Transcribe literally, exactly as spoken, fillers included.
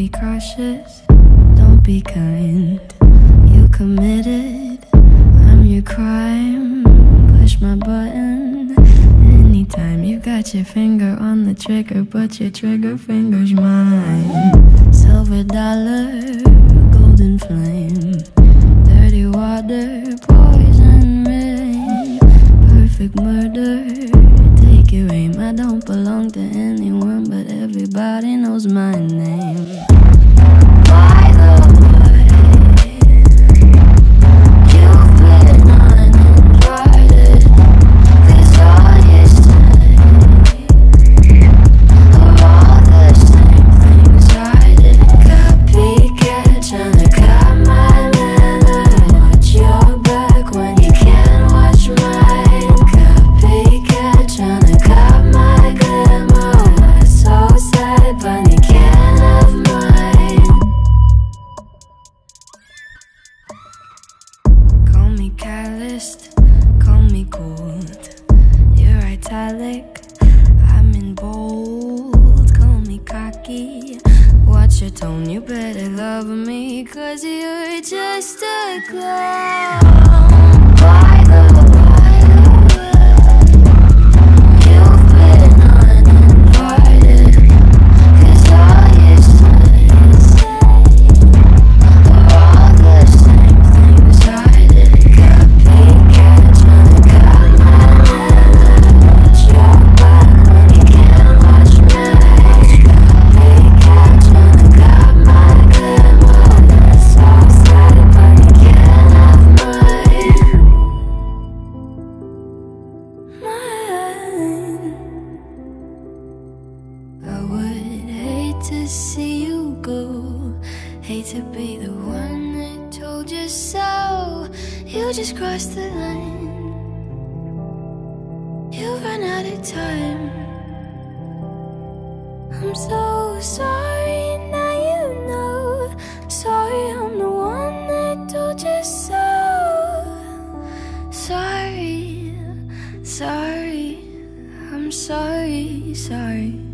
be cautious, don't be kind. You committed, I'm your crime. Push my button anytime. You got your finger on the trigger, but your trigger finger's mine. Silver dollar, golden flame, dirty water, poison rain, perfect murder, take your aim. I don't belong to anyone, but everybody knows my name. By the way, you've been uninvited, 'cause all you say are all the same things I did. Copycat, tryna cut my manner, watch your back when you can't watch mine. Copycat, tryna cut my glamour, what's so sad, but you can't have mine. Call me calloused, call me cold. You're italic, I'm in bold. Call me cocky, watch your tone. You better love me, 'cause you're just a clown. By the way, you've been uninvited, 'cause all you say are all the same things I did. Copycat, tryna cut my manner, watch your back when you can't watch mine. Copycat, tryna cut my glamour, that's so sad, but you can't have mine. Mine. I would hate to see you go, hate to be the one that told you so. You just crossed the line, you ran out of time. I'm so sorry, now you know. Sorry, I'm the one that told you so. Sorry, sorry, I'm sorry, sorry.